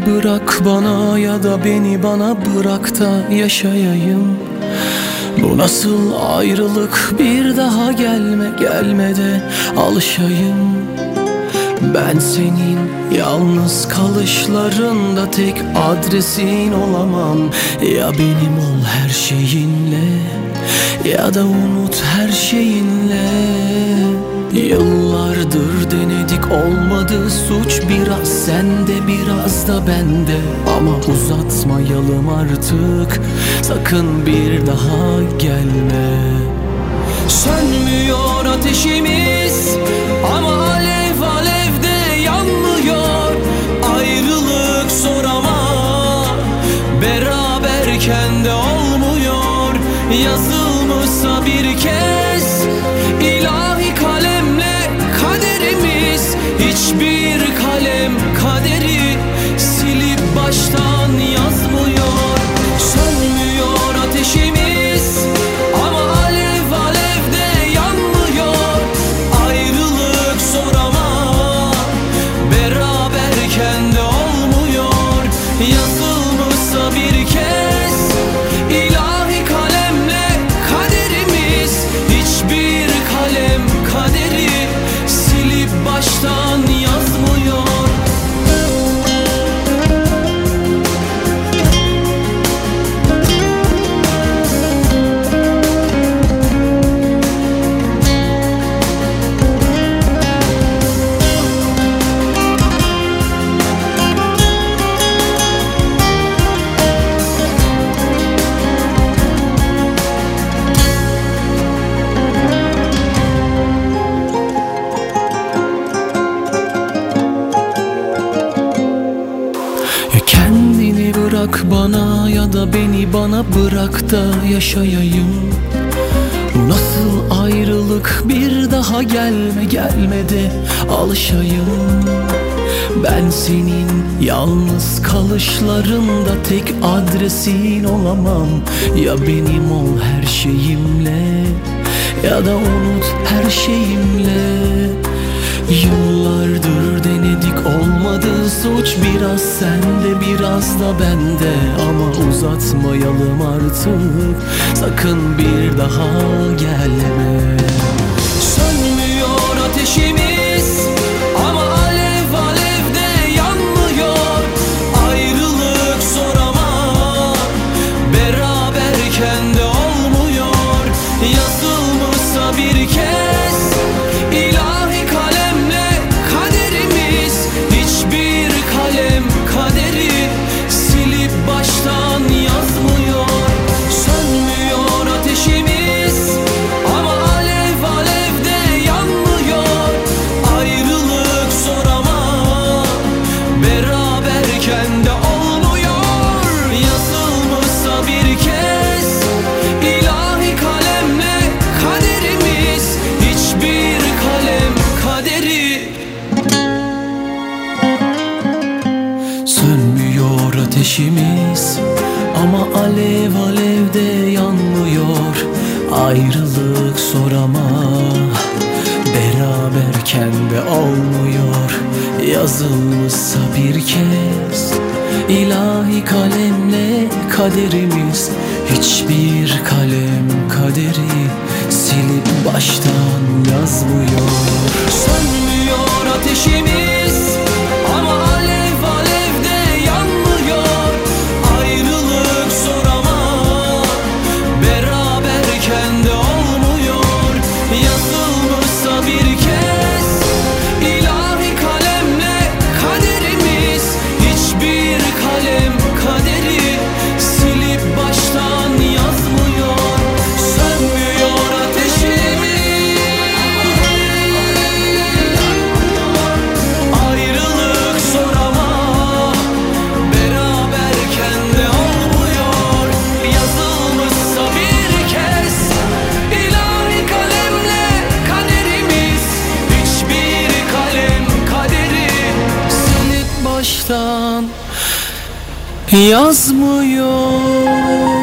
Kendini bırak bana ya da beni bana bırak da yaşayayım. Bu nasıl ayrılık, bir daha gelme de alışayım. Ben senin yalnız kalışlarında tek adresin olamam. Ya benim ol her şeyinle ya da unut her şeyinle. Yıllardır denedik, olmadı, suç biraz sende biraz da bende. Ama uzatmayalım artık, sakın bir daha gelme. Sönmüyor ateşimiz ama alev alevde yanmıyor. Ayrılık zor ama beraberken de olmuyor. Yazılmışsa bir kez ilahi kalemle kaderimiz, hiçbir kalem kaderi silip baştan yazmıyor. Sönmüyor ateşimiz ama alev alevde yanmıyor. Ayrılık zor ama beraberken de olmuyor. Yazılmışsa bir kez ilahi kalemle kaderimiz, hiçbir kalem kaderi silip baştan yazmıyor. Kendini bırak bana ya da beni bana bırak da yaşayayım. Bu nasıl ayrılık, bir daha gelme de alışayım. Ben senin yalnız kalışlarında tek adresin olamam. Ya benim ol her şeyimle ya da unut her şeyimle. Yıllardır denedik, olmadı, suç biraz sende biraz da bende. Ama uzatmayalım artık, sakın bir daha gelme. Sönmüyor ateşimiz ama alev alevde yanmıyor. Ayrılık zor ama beraberken de olmuyor. Yazılmışsa bir kez ilahi kalemle kaderimiz, hiçbir kalem kaderi silip baştan yazmıyor. Sönmüyor ateşimiz ama alev alevde yanmıyor. Ayrılık zor ama beraberken de olmuyor. Yazılmışsa bir kez ilahi kalemle kaderimiz, hiçbir kalem kaderi. Sönmüyor ateşimiz ama alev alevde yanmıyor. Ayrılık zor ama beraberken de olmuyor. Yazılmışsa bir kez ilahi kalemle kaderimiz, hiçbir kalem kaderi silip baştan yazmıyor. Sönmüyor ateşimiz ama alev alevde yanmıyor. Ayrılık zor ama beraberken de olmuyor. Yazılmışsa bir kez ilahi kalemle kaderimiz, hiçbir kalem kaderi silip baştan yazmıyor. Sönmüyor ateşimiz, ayrılık zor ama beraberken de olmuyor. Yazılmışsa bir kez ilahi kalemle kaderimiz, hiçbir kalem kaderi silip baştan yazmıyor.